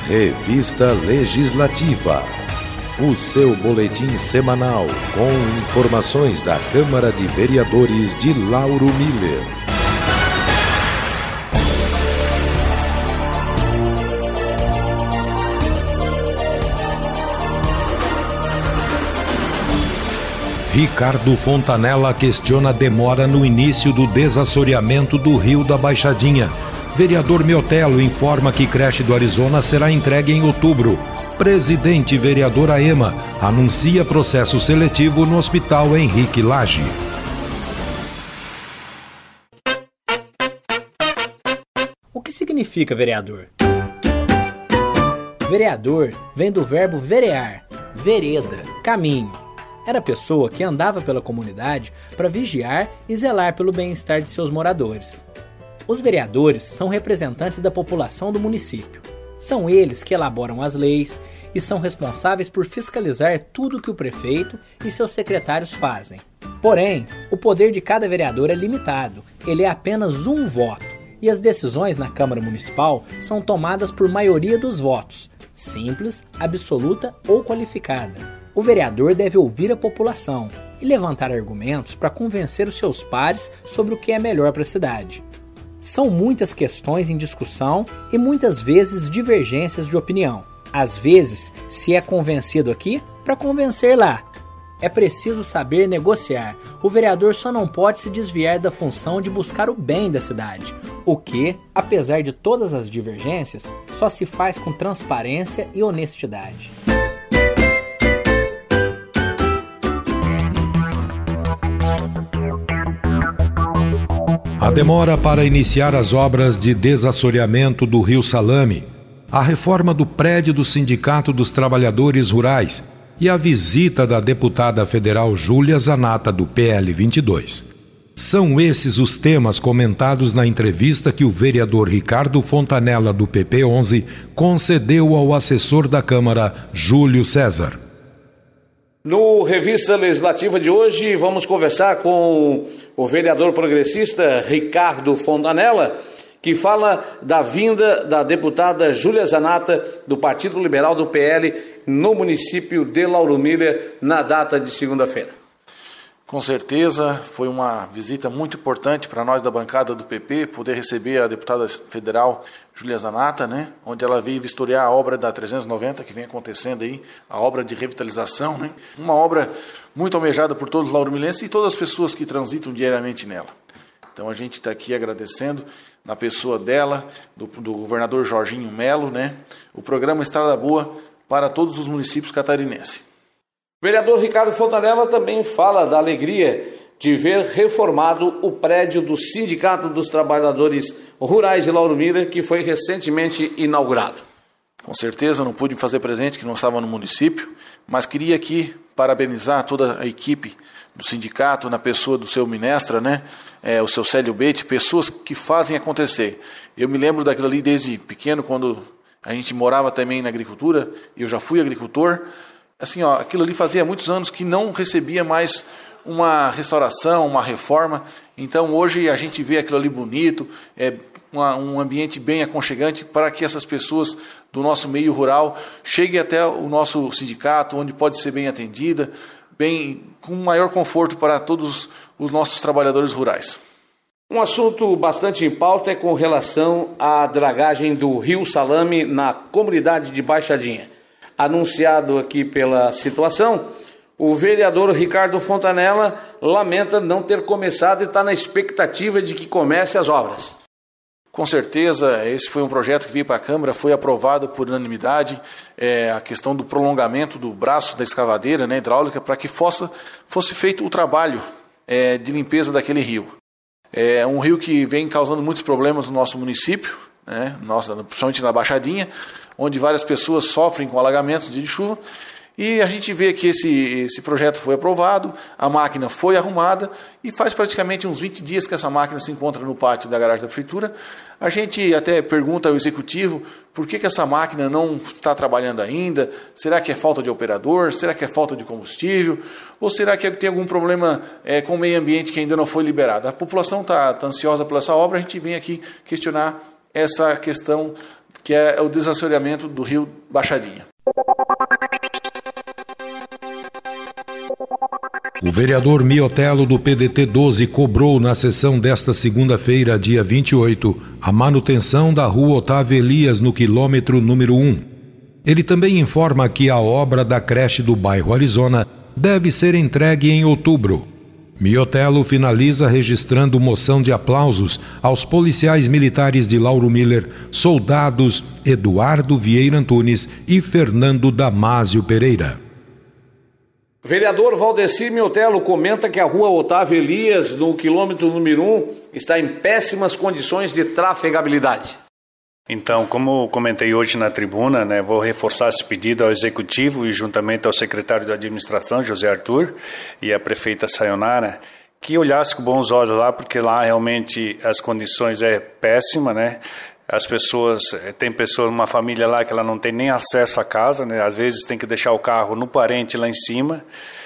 Revista Legislativa, o seu boletim semanal com informações da Câmara de Vereadores de Lauro Miller. Ricardo Fontanella questiona demora no início do desassoreamento do Rio da Baixadinha. Vereador Miotelo informa que creche do Arizona será entregue em outubro. Presidente vereador Aema anuncia processo seletivo no Hospital Henrique Lage. O que significa vereador? Vereador vem do verbo verear, vereda, caminho. Era pessoa que andava pela comunidade para vigiar e zelar pelo bem-estar de seus moradores. Os vereadores são representantes da população do município. São eles que elaboram as leis e são responsáveis por fiscalizar tudo que o prefeito e seus secretários fazem. Porém, o poder de cada vereador é limitado, ele é apenas um voto, e as decisões na Câmara Municipal são tomadas por maioria dos votos, simples, absoluta ou qualificada. O vereador deve ouvir a população e levantar argumentos para convencer os seus pares sobre o que é melhor para a cidade. São muitas questões em discussão e muitas vezes divergências de opinião. Às vezes, se é convencido aqui, para convencer lá. É preciso saber negociar. O vereador só não pode se desviar da função de buscar o bem da cidade, o que, apesar de todas as divergências, só se faz com transparência e honestidade. A demora para iniciar as obras de desassoreamento do Rio Salame, a reforma do prédio do Sindicato dos Trabalhadores Rurais e a visita da deputada federal Júlia Zanata, do PL 22. São esses os temas comentados na entrevista que o vereador Ricardo Fontanella, do PP 11, concedeu ao assessor da Câmara, Júlio César. No Revista Legislativa de hoje, vamos conversar com o vereador progressista Ricardo Fontanella, que fala da vinda da deputada Júlia Zanata, do Partido Liberal do PL, no município de Lauro Miller, na data de segunda-feira. Com certeza, foi uma visita muito importante para nós da bancada do PP, poder receber a deputada federal Júlia Zanata, né, onde ela veio vistoriar a obra da 390, que vem acontecendo aí, a obra de revitalização, né, uma obra muito almejada por todos os lauromilenses e todas as pessoas que transitam diariamente nela. Então a gente está aqui agradecendo, na pessoa dela, do governador Jorginho Melo, né, o programa Estrada Boa para todos os municípios catarinenses. O vereador Ricardo Fontanella também fala da alegria de ver reformado o prédio do Sindicato dos Trabalhadores Rurais de Lauro Miller, que foi recentemente inaugurado. Com certeza, não pude fazer presente que não estava no município, mas queria aqui parabenizar toda a equipe do sindicato, na pessoa do seu Minestra, né? O seu Célio Beite, pessoas que fazem acontecer. Eu me lembro daquilo ali desde pequeno, quando a gente morava também na agricultura, eu já fui agricultor. Assim, aquilo ali fazia muitos anos que não recebia mais uma restauração, uma reforma. Então, hoje a gente vê aquilo ali bonito, um ambiente bem aconchegante para que essas pessoas do nosso meio rural cheguem até o nosso sindicato, onde pode ser bem atendida, com maior conforto para todos os nossos trabalhadores rurais. Um assunto bastante em pauta é com relação à dragagem do Rio Salame na comunidade de Baixadinha. Anunciado aqui pela situação, o vereador Ricardo Fontanella lamenta não ter começado e está na expectativa de que comece as obras. Com certeza, esse foi um projeto que veio para a Câmara, foi aprovado por unanimidade, a questão do prolongamento do braço da escavadeira, né, hidráulica, para que fosse feito o trabalho de limpeza daquele rio. É um rio que vem causando muitos problemas no nosso município, né, principalmente na Baixadinha, onde várias pessoas sofrem com alagamentos de chuva, e a gente vê que esse projeto foi aprovado, a máquina foi arrumada, e faz praticamente uns 20 dias que essa máquina se encontra no pátio da garagem da prefeitura. A gente até pergunta ao executivo por que essa máquina não está trabalhando ainda, será que é falta de operador, será que é falta de combustível, ou será que tem algum problema com o meio ambiente que ainda não foi liberado? A população está ansiosa por essa obra, a gente vem aqui questionar essa questão que é o desassoreamento do rio Baixadinha. O vereador Miotelo do PDT 12 cobrou na sessão desta segunda-feira, dia 28, a manutenção da rua Otávio Elias no quilômetro número 1. Ele também informa que a obra da creche do bairro Arizona deve ser entregue em outubro. Miotelo finaliza registrando moção de aplausos aos policiais militares de Lauro Miller, soldados Eduardo Vieira Antunes e Fernando Damásio Pereira. Vereador Valdeci Miotelo comenta que a rua Otávio Elias, no quilômetro número 1, está em péssimas condições de trafegabilidade. Então, como comentei hoje na tribuna, vou reforçar esse pedido ao Executivo e juntamente ao secretário de Administração, José Arthur, e à prefeita Sayonara, que olhasse com bons olhos lá, porque lá realmente as condições é péssima, As pessoas, tem pessoas, uma família lá que ela não tem nem acesso à casa, Às vezes tem que deixar o carro no parente lá em cima,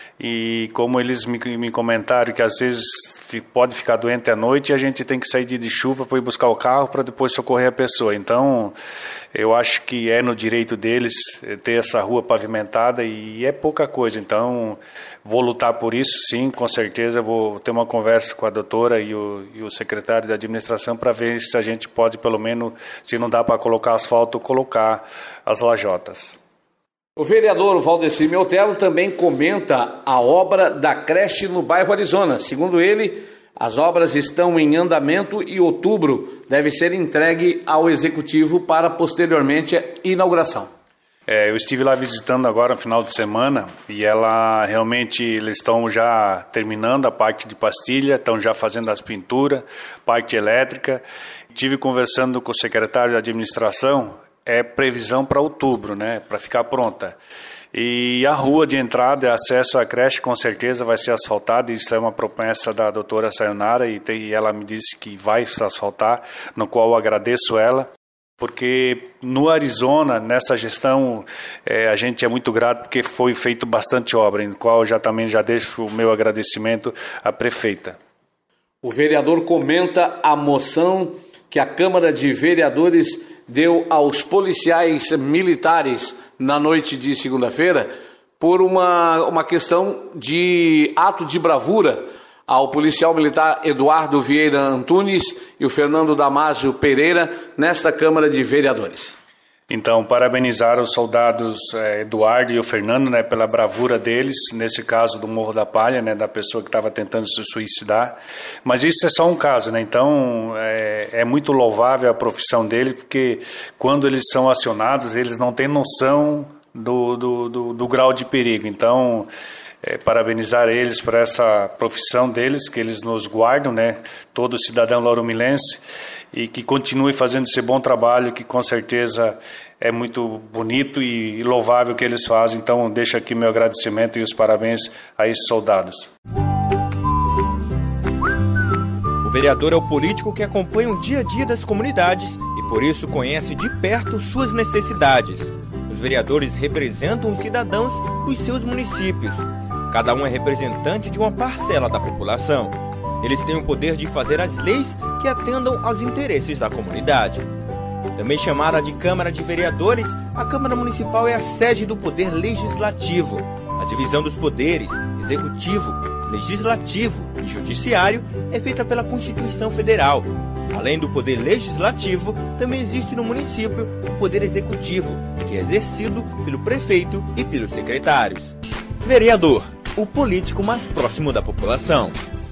e como eles me comentaram que às vezes pode ficar doente à noite e a gente tem que sair de chuva para ir buscar o carro para depois socorrer a pessoa. Então, eu acho que é no direito deles ter essa rua pavimentada e é pouca coisa. Então, vou lutar por isso, sim, com certeza. Vou ter uma conversa com a doutora e o secretário da administração para ver se a gente pode, pelo menos, se não dá para colocar asfalto, colocar as lajotas. O vereador Valdeci Miotelo também comenta a obra da creche no bairro Arizona. Segundo ele, as obras estão em andamento e outubro deve ser entregue ao Executivo para posteriormente a inauguração. Eu estive lá visitando agora no final de semana e eles estão já terminando a parte de pastilha, estão já fazendo as pinturas, parte elétrica. Estive conversando com o secretário de administração. É previsão para outubro, para ficar pronta. E a rua de entrada e acesso à creche com certeza vai ser asfaltada. Isso é uma promessa da doutora Sayonara e ela me disse que vai se asfaltar, no qual eu agradeço ela. Porque no Arizona, nessa gestão, a gente é muito grato porque foi feito bastante obra, no qual eu também já deixo o meu agradecimento à prefeita. O vereador comenta a moção que a Câmara de Vereadores deu aos policiais militares na noite de segunda-feira por uma questão de ato de bravura ao policial militar Eduardo Vieira Antunes e o Fernando Damásio Pereira nesta Câmara de Vereadores. Então, parabenizar os soldados Eduardo e o Fernando pela bravura deles, nesse caso do Morro da Palha, da pessoa que estava tentando se suicidar. Mas isso é só um caso, Então, é muito louvável a profissão deles, porque quando eles são acionados, eles não têm noção do grau de perigo. Então, parabenizar eles por essa profissão deles, que eles nos guardam, todo cidadão lauromilense, e que continue fazendo esse bom trabalho, que com certeza é muito bonito e louvável que eles fazem. Então, deixo aqui meu agradecimento e os parabéns a esses soldados. O vereador é o político que acompanha o dia a dia das comunidades e, por isso, conhece de perto suas necessidades. Os vereadores representam os cidadãos dos seus municípios. Cada um é representante de uma parcela da população. Eles têm o poder de fazer as leis que atendam aos interesses da comunidade. Também chamada de Câmara de Vereadores, a Câmara Municipal é a sede do Poder Legislativo. A divisão dos poderes, Executivo, Legislativo e Judiciário, é feita pela Constituição Federal. Além do Poder Legislativo, também existe no município o Poder Executivo, que é exercido pelo prefeito e pelos secretários. Vereador, o político mais próximo da população.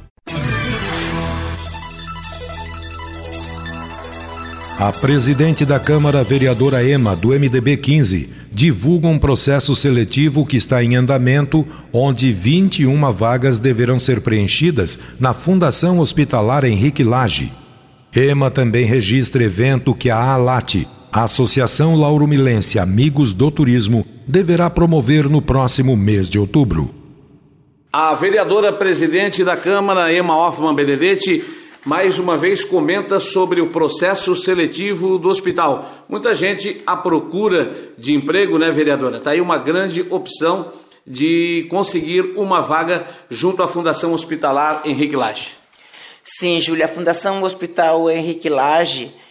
A presidente da Câmara, vereadora Ema, do MDB 15, divulga um processo seletivo que está em andamento, onde 21 vagas deverão ser preenchidas na Fundação Hospitalar Henrique Lage. Ema também registra evento que a ALAT, a Associação Lauromilense Amigos do Turismo, deverá promover no próximo mês de outubro. A vereadora presidente da Câmara, Ema Hoffmann Benedetti, mais uma vez comenta sobre o processo seletivo do hospital. Muita gente à procura de emprego, vereadora? Está aí uma grande opção de conseguir uma vaga junto à Fundação Hospitalar Henrique Lage. Sim, Júlia, a Fundação Hospital Henrique Lage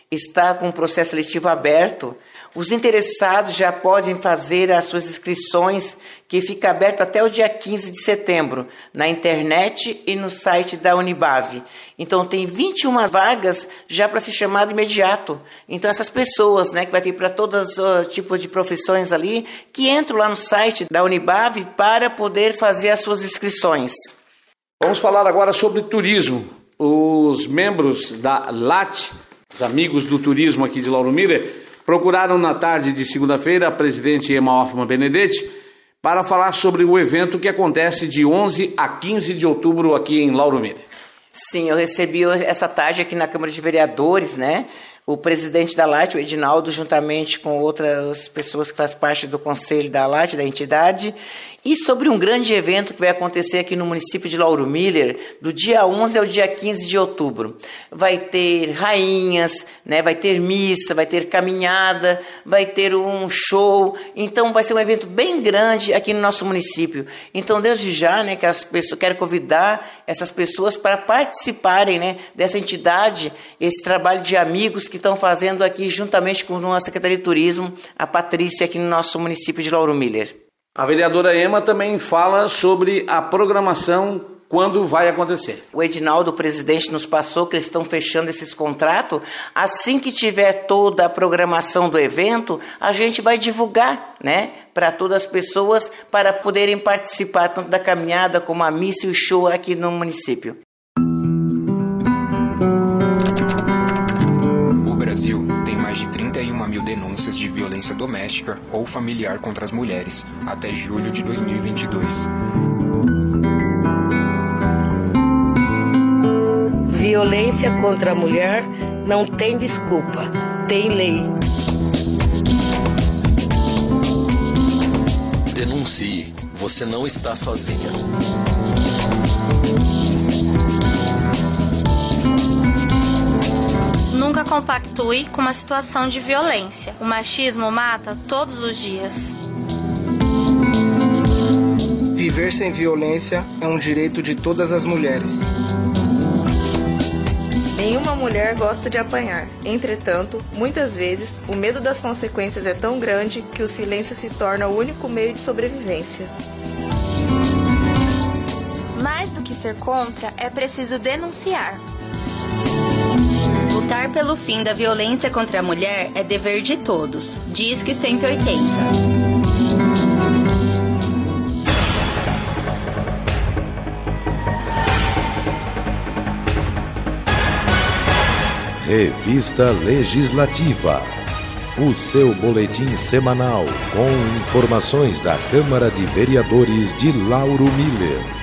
está com o processo seletivo aberto. Os interessados já podem fazer as suas inscrições, que fica aberto até o dia 15 de setembro, na internet e no site da Unibave. Então tem 21 vagas já para ser chamado imediato. Então essas pessoas, né, que vai ter para todos os tipos de profissões ali, que entram lá no site da Unibave para poder fazer as suas inscrições. Vamos falar agora sobre turismo. Os membros da LAT, os amigos do turismo aqui de Lauro Miller, procuraram na tarde de segunda-feira a presidente Emma Hoffmann Benedetti para falar sobre o evento que acontece de 11 a 15 de outubro aqui em Lauro Miller. Sim, eu recebi essa tarde aqui na Câmara de Vereadores, né? O presidente da LAT, o Edinaldo, juntamente com outras pessoas que fazem parte do conselho da LAT, da entidade, e sobre um grande evento que vai acontecer aqui no município de Lauro Miller, do dia 11 ao dia 15 de outubro. Vai ter rainhas, né? Vai ter missa, vai ter caminhada, vai ter um show. Então vai ser um evento bem grande aqui no nosso município. Então desde já, né, que as pessoas, quero convidar essas pessoas para participarem, né, dessa entidade, esse trabalho de amigos que estão fazendo aqui juntamente com a Secretaria de Turismo, a Patrícia, aqui no nosso município de Lauro Miller. A vereadora Emma também fala sobre a programação, quando vai acontecer. O Edinaldo, o presidente, nos passou que eles estão fechando esses contratos. Assim que tiver toda a programação do evento, a gente vai divulgar, né, para todas as pessoas, para poderem participar tanto da caminhada como a missa e o show aqui no município. O Brasil tem mais de 31 mil denúncias de violência doméstica ou familiar contra as mulheres até julho de 2022. Violência contra a mulher não tem desculpa, tem lei. Denuncie, você não está sozinha. Nunca compactue com uma situação de violência. O machismo mata todos os dias. Viver sem violência é um direito de todas as mulheres. Nenhuma mulher gosta de apanhar. Entretanto, muitas vezes, o medo das consequências é tão grande que o silêncio se torna o único meio de sobrevivência. Mais do que ser contra, é preciso denunciar. Lutar pelo fim da violência contra a mulher é dever de todos. Disque 180. Revista Legislativa, o seu boletim semanal com informações da Câmara de Vereadores de Lauro Miller.